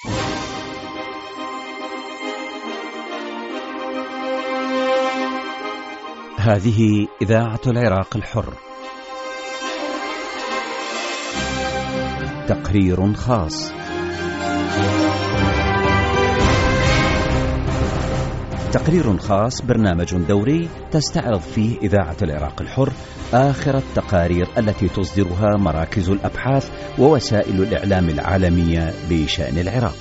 هذه إذاعة العراق الحر. تقرير خاص. تقرير خاص برنامج دوري تستعرض فيه إذاعة العراق الحر آخر التقارير التي تصدرها مراكز الأبحاث ووسائل الإعلام العالمية بشأن العراق.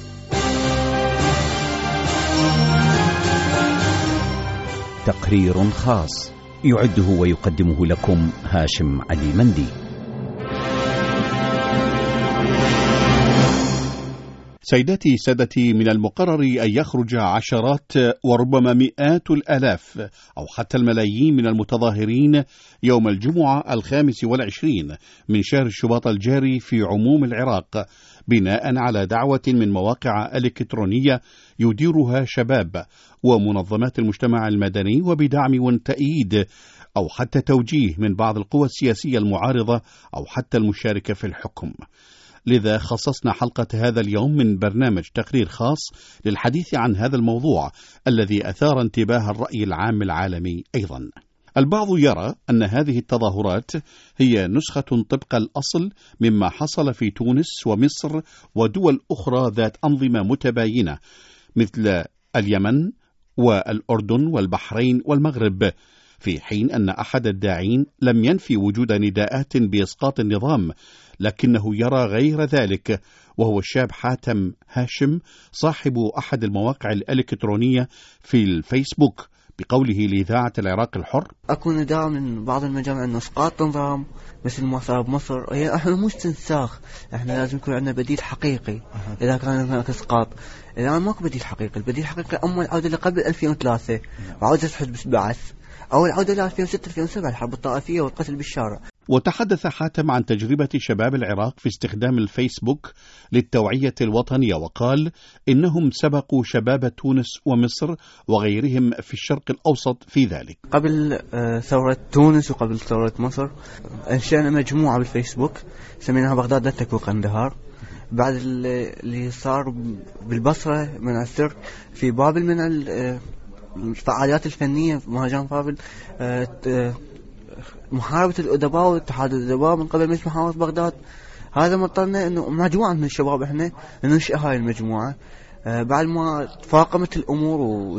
تقرير خاص يعده ويقدمه لكم هاشم علي مندي. سيداتي سادتي، من المقرر أن يخرج عشرات وربما مئات الآلاف أو حتى الملايين من المتظاهرين يوم الجمعة 25 من شهر شباط الجاري في عموم العراق، بناء على دعوة من مواقع إلكترونية يديرها شباب ومنظمات المجتمع المدني وبدعم وتأييد أو حتى توجيه من بعض القوى السياسية المعارضة أو حتى المشاركة في الحكم. لذا خصصنا حلقة هذا اليوم من برنامج تقرير خاص للحديث عن هذا الموضوع الذي أثار انتباه الرأي العام العالمي أيضا. البعض يرى أن هذه التظاهرات هي نسخة طبق الأصل مما حصل في تونس ومصر ودول أخرى ذات أنظمة متباينة مثل اليمن والأردن والبحرين والمغرب، في حين أن أحد الداعين لم ينفي وجود نداءات بإسقاط النظام، لكنه يرى غير ذلك، وهو الشاب حاتم هاشم صاحب أحد المواقع الإلكترونية في الفيسبوك، بقوله لإذاعة العراق الحر: أكو نداء من بعض المجامع أنه إسقاط نظام مثل ما صار بمصر. إحنا مش استنساخ، إحنا لازم يكون عندنا بديل حقيقي. إذا كان هناك إسقاط، الآن ماكو بديل حقيقي. البديل الحقيقي أما العودة لقبل 2003 وعودة حزب البعث، أو العودة ل 2006-2007 الحرب الطائفية والقتل بالشارع. وتحدث حاتم عن تجربة شباب العراق في استخدام الفيسبوك للتوعية الوطنية، وقال إنهم سبقوا شباب تونس ومصر وغيرهم في الشرق الأوسط في ذلك. قبل ثورة تونس وقبل ثورة مصر أنشأنا مجموعة بالفيسبوك سميناها بغداد لا تكون قندهار. بعد اللي صار بالبصرة من السر في بابل من الفعاليات الفنية في مهرجان بابل، محاربة الأدباء واتحاد الأدباء من قبل مجلس محافظة بغداد. هذا مطلنا إنه مجموعة من الشباب إحنا ننشئ هاي المجموعة. بعد ما تفاقمت الأمور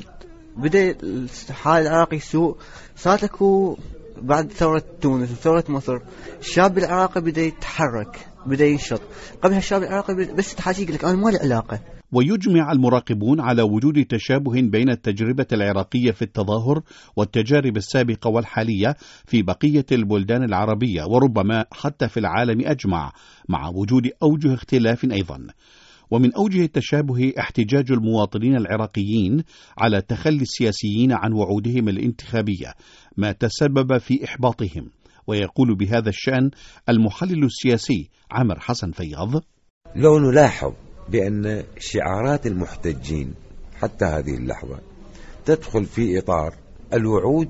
وبدأ الحال العراقي سوء، صارت اكو بعد ثورة تونس وثورة مصر الشاب العراقي بدأ يتحرك، بدأ ينشط. قبل الشاب العراقي بس تحاجي يقول لك أنا ما لي علاقة. ويجمع المراقبون على وجود تشابه بين التجربة العراقية في التظاهر والتجارب السابقة والحالية في بقية البلدان العربية وربما حتى في العالم أجمع، مع وجود أوجه اختلاف أيضا. ومن أوجه التشابه احتجاج المواطنين العراقيين على تخلي السياسيين عن وعودهم الانتخابية، ما تسبب في إحباطهم. ويقول بهذا الشأن المحلل السياسي عامر حسن فياض: لو نلاحظ بأن شعارات المحتجين حتى هذه اللحظة تدخل في إطار الوعود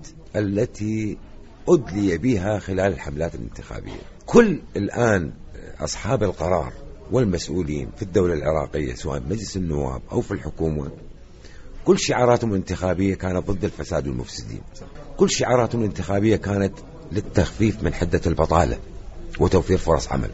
التي أدلي بها خلال الحملات الانتخابية. كل الآن أصحاب القرار والمسؤولين في الدولة العراقية سواء مجلس النواب أو في الحكومة، كل شعاراتهم الانتخابية كانت ضد الفساد والمفسدين، كل شعاراتهم الانتخابية كانت للتخفيف من حدة البطالة وتوفير فرص عمل،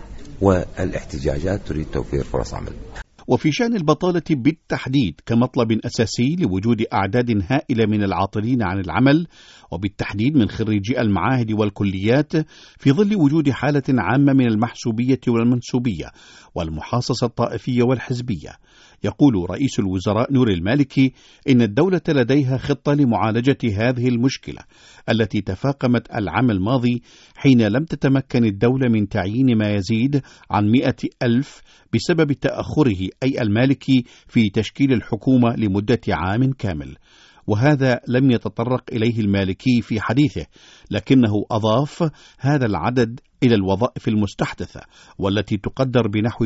والاحتجاجات تريد توفير فرص عمل. وفي شأن البطالة بالتحديد كمطلب أساسي لوجود أعداد هائلة من العاطلين عن العمل، وبالتحديد من خريجي المعاهد والكليات، في ظل وجود حالة عامة من المحسوبية والمنسوبية والمحاصصة الطائفية والحزبية. يقول رئيس الوزراء نور المالكي إن الدولة لديها خطة لمعالجة هذه المشكلة التي تفاقمت العام الماضي، حين لم تتمكن الدولة من تعيين ما يزيد عن 100,000 بسبب تأخره أي المالكي في تشكيل الحكومة لمدة عام كامل. وهذا لم يتطرق إليه المالكي في حديثه، لكنه أضاف هذا العدد إلى الوظائف المستحدثة والتي تقدر بنحو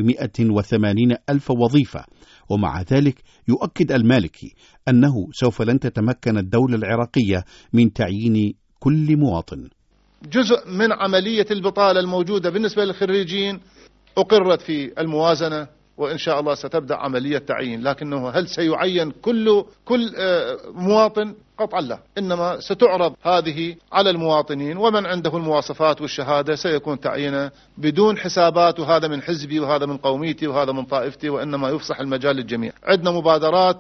180,000 وظيفة. ومع ذلك يؤكد المالكي أنه سوف لن تتمكن الدولة العراقية من تعيين كل مواطن. جزء من عملية البطالة الموجودة بالنسبة للخريجين أقرت في الموازنة وإن شاء الله ستبدأ عملية تعيين، لكنه هل سيعين كل مواطن؟ قطعا لا، إنما ستعرض هذه على المواطنين، ومن عنده المواصفات والشهادة سيكون تعيينه بدون حسابات، وهذا من حزبي وهذا من قوميتي وهذا من طائفتي، وإنما يفسح المجال للجميع. عندنا مبادرات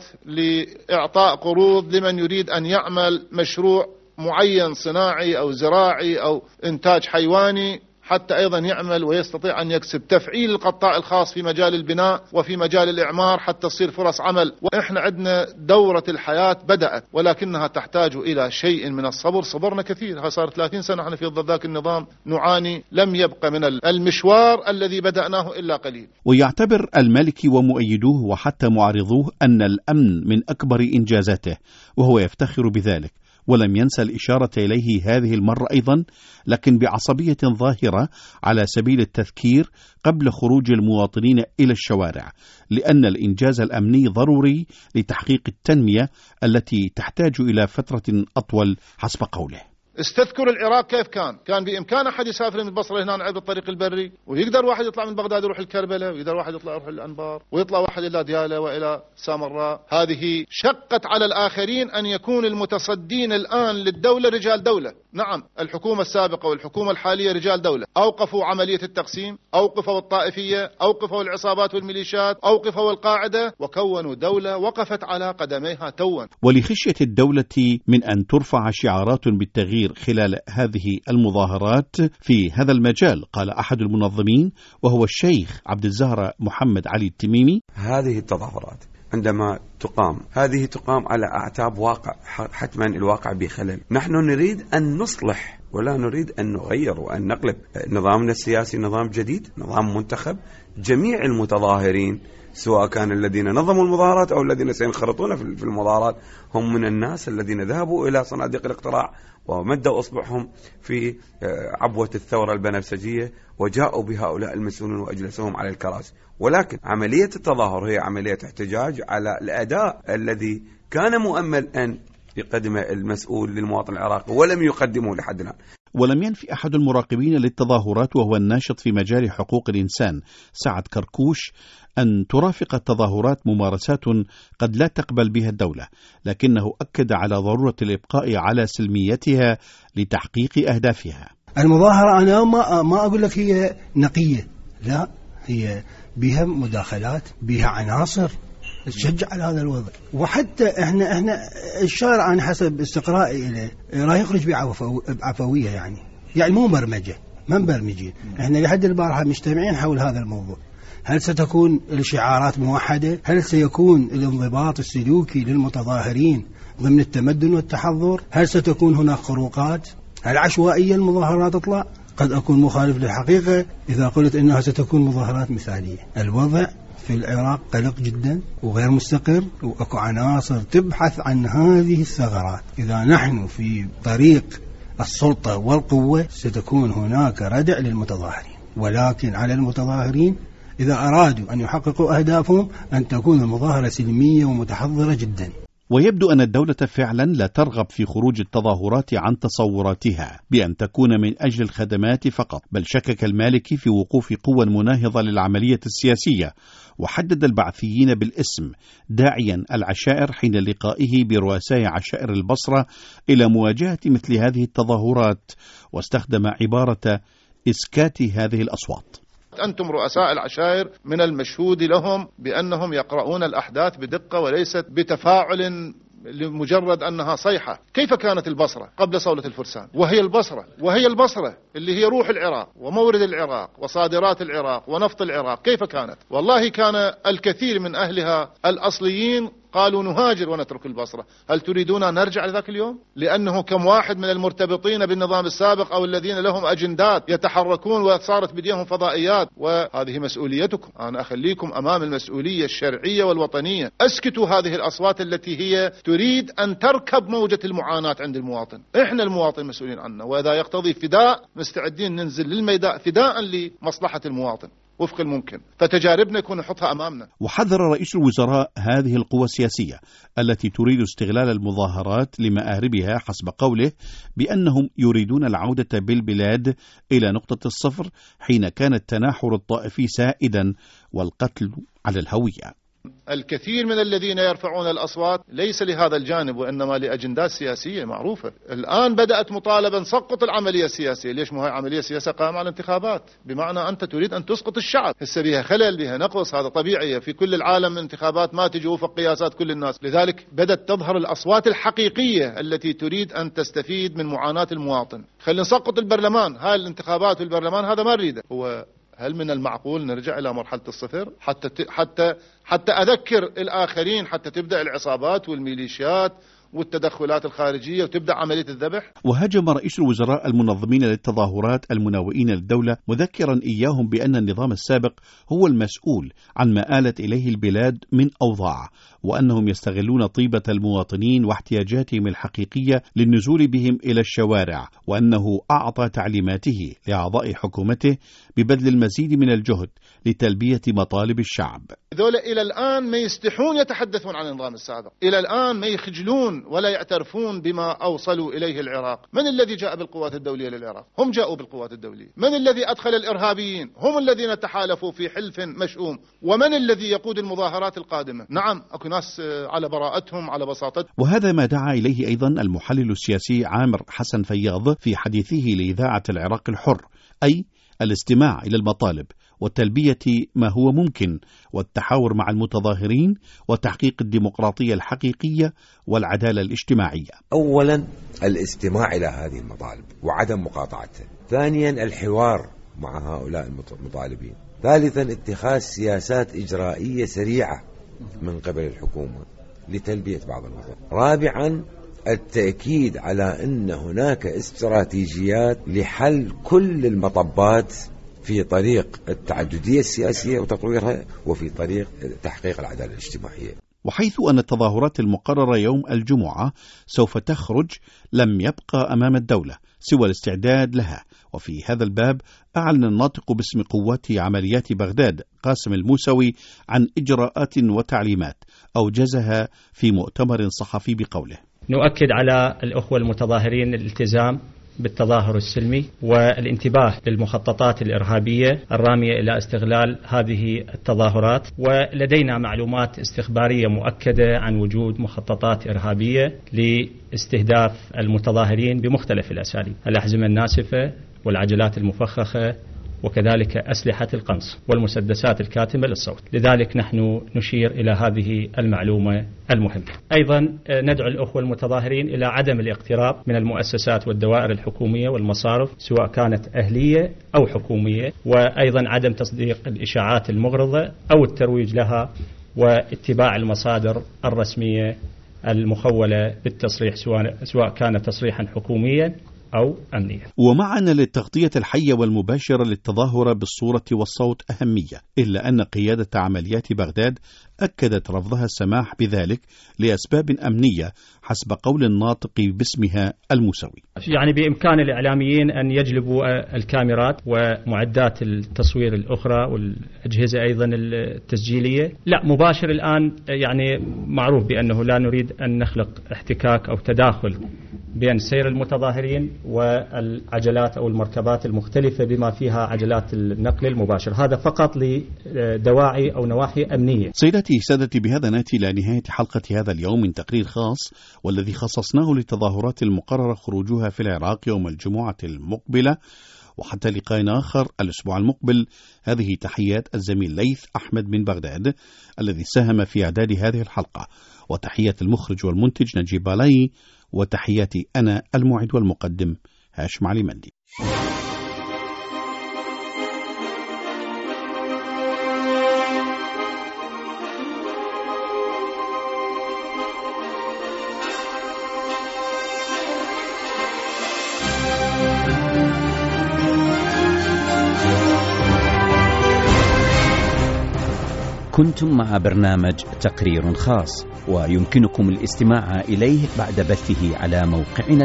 لإعطاء قروض لمن يريد أن يعمل مشروع معين صناعي أو زراعي أو إنتاج حيواني، حتى أيضا يعمل ويستطيع أن يكسب. تفعيل القطاع الخاص في مجال البناء وفي مجال الإعمار حتى تصير فرص عمل. وإحنا عندنا دورة الحياة بدأت، ولكنها تحتاج إلى شيء من الصبر. صبرنا كثير، صار 30 سنة احنا في ضد ذاك النظام نعاني، لم يبقى من المشوار الذي بدأناه إلا قليل. ويعتبر المالكي ومؤيدوه وحتى معارضوه أن الأمن من أكبر إنجازاته، وهو يفتخر بذلك، ولم ينسى الإشارة إليه هذه المرة أيضا، لكن بعصبية ظاهرة على سبيل التذكير قبل خروج المواطنين إلى الشوارع، لأن الإنجاز الأمني ضروري لتحقيق التنمية التي تحتاج إلى فترة أطول حسب قوله. استذكر العراق كيف كان بإمكان أحد يسافر من البصرة هنا عبر الطريق البري، ويقدر واحد يطلع من بغداد يروح الكربلاء، ويقدر واحد يروح الأنبار، ويطلع واحد إلى ديالى وإلى سامراء. هذه شقت على الآخرين أن يكون المتصدين الآن للدولة رجال دولة. نعم، الحكومة السابقة والحكومة الحالية رجال دولة، أوقفوا عملية التقسيم، أوقفوا الطائفية، أوقفوا العصابات والميليشيات، أوقفوا القاعدة، وكونوا دولة وقفت على قدميها توا. ولخشية الدولة من أن ترفع شعارات بالتغيير خلال هذه المظاهرات في هذا المجال، قال أحد المنظمين وهو الشيخ عبد الزهرة محمد علي التميمي: هذه التظاهرات عندما هذه تقام على أعتاب واقع، حتما الواقع بخلل. نحن نريد أن نصلح ولا نريد أن نغير وأن نقلب. نظامنا السياسي نظام جديد، نظام منتخب. جميع المتظاهرين سواء كان الذين نظموا المظاهرات أو الذين سينخرطون في المظاهرات هم من الناس الذين ذهبوا إلى صناديق الاقتراع ومدوا أصبعهم في عبوة الثورة البنفسجية وجاءوا بهؤلاء المسؤولين وأجلسوهم على الكراسي. ولكن عملية التظاهر هي عملية احتجاج على الأداء الذي كان مؤمل أن يقدمه المسؤول للمواطن العراقي ولم يقدمه لحد الآن. ولم ينفي أحد المراقبين للتظاهرات وهو الناشط في مجال حقوق الإنسان سعد كركوش أن ترافق التظاهرات ممارسات قد لا تقبل بها الدولة، لكنه أكد على ضرورة الإبقاء على سلميتها لتحقيق أهدافها. المظاهرة أنا ما أقول لك هي نقية، لا، هي بها مداخلات، بها عناصر تشجع على هذا الوضع. وحتى احنا الشارع أنا حسب استقرائي إليه راح يخرج بعفوية، يعني مو برمجة، ما مبرمجين. احنا لحد البارحة مجتمعين حول هذا الموضوع. هل ستكون الشعارات موحدة؟ هل سيكون الانضباط السلوكي للمتظاهرين ضمن التمدن والتحضر؟ هل ستكون هناك خروقات؟ هل عشوائية المظاهرات تطلع؟ قد أكون مخالف للحقيقة إذا قلت إنها ستكون مظاهرات مثالية. الوضع في العراق قلق جدا وغير مستقر، وأكو عناصر تبحث عن هذه الثغرات. إذا نحن في طريق السلطة والقوة ستكون هناك ردع للمتظاهرين، ولكن على المتظاهرين إذا أرادوا أن يحققوا أهدافهم أن تكون المظاهرة سلمية ومتحضرة جدا. ويبدو أن الدولة فعلا لا ترغب في خروج التظاهرات عن تصوراتها بأن تكون من أجل الخدمات فقط، بل شكك المالكي في وقوف قوى مناهضة للعملية السياسية، وحدد البعثيين بالاسم، داعيا العشائر حين لقائه برؤساء عشائر البصرة إلى مواجهة مثل هذه التظاهرات، واستخدم عبارة إسكات هذه الأصوات. أنتم رؤساء العشائر من المشهود لهم بأنهم يقرؤون الأحداث بدقة وليست بتفاعل لمجرد أنها صيحة. كيف كانت البصرة قبل صولة الفرسان؟ وهي البصرة اللي هي روح العراق ومورد العراق وصادرات العراق ونفط العراق. كيف كانت؟ والله كان الكثير من أهلها الأصليين قالوا نهاجر ونترك البصرة. هل تريدون أن نرجع لذاك اليوم؟ لأنه كم واحد من المرتبطين بالنظام السابق أو الذين لهم أجندات يتحركون وصارت بديهم فضائيات، وهذه مسؤوليتكم. أنا أخليكم أمام المسؤولية الشرعية والوطنية. أسكتوا هذه الأصوات التي هي تريد أن تركب موجة المعاناة عند المواطن. إحنا المواطن مسؤولين عنه، وإذا يقتضي فداء مستعدين ننزل للميدان فداء لمصلحة المواطن. وفق الممكن، فتجاربنا يكون نحطها أمامنا. وحذر رئيس الوزراء هذه القوى السياسية التي تريد استغلال المظاهرات لمآربها حسب قوله بأنهم يريدون العودة بالبلاد إلى نقطة الصفر حين كان التناحر الطائفي سائدا والقتل على الهوية. الكثير من الذين يرفعون الأصوات ليس لهذا الجانب وإنما لأجندات سياسية معروفة. الآن بدأت مطالبة سقط العملية السياسية. ليش؟ ما هي عملية سياسية قائمة على الانتخابات، بمعنى أنت تريد أن تسقط الشعب. هسه بها خلل، بها نقص، هذا طبيعي في كل العالم من انتخابات ما تجي وفق قياسات كل الناس. لذلك بدأت تظهر الأصوات الحقيقية التي تريد أن تستفيد من معاناة المواطن. خلينا نسقط البرلمان، هاي الانتخابات في البرلمان هذا ما نريده. هو هل من المعقول نرجع إلى مرحلة الصفر حتى أذكر الآخرين حتى تبدأ العصابات والميليشيات والتدخلات الخارجية وتبدأ عملية الذبح؟ وهاجم رئيس الوزراء المنظمين للتظاهرات المناوئين للدولة مذكرا إياهم بأن النظام السابق هو المسؤول عن ما آلت إليه البلاد من أوضاع، وأنهم يستغلون طيبة المواطنين واحتياجاتهم الحقيقية للنزول بهم إلى الشوارع، وأنه أعطى تعليماته لأعضاء حكومته ببذل المزيد من الجهد لتلبية مطالب الشعب. ذولا إلى الآن ما يستحون يتحدثون عن النظام السابق، إلى الآن ما يخجلون ولا يعترفون بما أوصلوا إليه العراق. من الذي جاء بالقوات الدولية للعراق؟ هم جاءوا بالقوات الدولية. من الذي أدخل الإرهابيين؟ هم الذين تحالفوا في حلف مشؤوم. ومن الذي يقود المظاهرات القادمة؟ نعم أكو ناس على براءتهم على بساطتهم. وهذا ما دعا إليه أيضا المحلل السياسي عامر حسن فياض في حديثه لإذاعة العراق الحر، أي الاستماع إلى المطالب وتلبية ما هو ممكن والتحاور مع المتظاهرين وتحقيق الديمقراطية الحقيقية والعدالة الاجتماعية. أولا الاستماع إلى هذه المطالب وعدم مقاطعتها. ثانيا الحوار مع هؤلاء المطالبين. ثالثا اتخاذ سياسات إجرائية سريعة من قبل الحكومة لتلبية بعض المطالب. رابعا التأكيد على أن هناك استراتيجيات لحل كل المطبات في طريق التعددية السياسية وتطويرها وفي طريق تحقيق العدالة الاجتماعية. وحيث أن التظاهرات المقررة يوم الجمعة سوف تخرج، لم يبقى أمام الدولة سوى الاستعداد لها. وفي هذا الباب أعلن الناطق باسم قوات عمليات بغداد قاسم الموسوي عن إجراءات وتعليمات أوجزها في مؤتمر صحفي بقوله: نؤكد على الأخوة المتظاهرين الالتزام بالتظاهر السلمي والانتباه للمخططات الإرهابية الرامية إلى استغلال هذه التظاهرات، ولدينا معلومات استخبارية مؤكدة عن وجود مخططات إرهابية لاستهداف المتظاهرين بمختلف الأساليب، الأحزمة الناسفة والعجلات المفخخة وكذلك أسلحة القنص والمسدسات الكاتمة للصوت. لذلك نحن نشير إلى هذه المعلومة المهمة. أيضا ندعو الأخوة المتظاهرين إلى عدم الاقتراب من المؤسسات والدوائر الحكومية والمصارف سواء كانت أهلية أو حكومية، وأيضا عدم تصديق الإشاعات المغرضة أو الترويج لها، واتباع المصادر الرسمية المخولة بالتصريح سواء كان تصريحا حكوميا أو أمنية. ومعنا للتغطية الحية والمباشرة للتظاهر بالصورة والصوت أهمية، إلا أن قيادة عمليات بغداد أكدت رفضها السماح بذلك لأسباب أمنية حسب قول الناطق باسمها الموسوي. يعني بإمكان الإعلاميين أن يجلبوا الكاميرات ومعدات التصوير الأخرى والأجهزة أيضا التسجيلية. لا، مباشر الآن يعني معروف بأنه لا نريد أن نخلق احتكاك أو تداخل بين سير المتظاهرين والعجلات أو المركبات المختلفة بما فيها عجلات النقل المباشر، هذا فقط لدواعي أو نواحي أمنية. سيداتي سادتي، بهذا نأتي إلى نهاية حلقة هذا اليوم من تقرير خاص، والذي خصصناه للتظاهرات المقررة خروجها في العراق يوم الجمعة المقبلة. وحتى لقاء آخر الأسبوع المقبل، هذه تحيات الزميل ليث أحمد من بغداد الذي ساهم في إعداد هذه الحلقة، وتحيات المخرج والمنتج نجيب بالاي، وتحياتي أنا المعد والمقدم هاشم علي مندي. كنتم مع برنامج تقرير خاص، ويمكنكم الاستماع إليه بعد بثه على موقعنا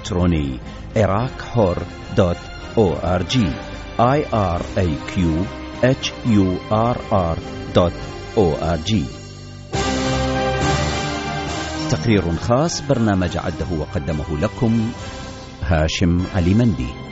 الإلكتروني iraqhor.org iraqhor.org. hurr.org. تقرير خاص برنامج عده وقدمه لكم هاشم علي مندي.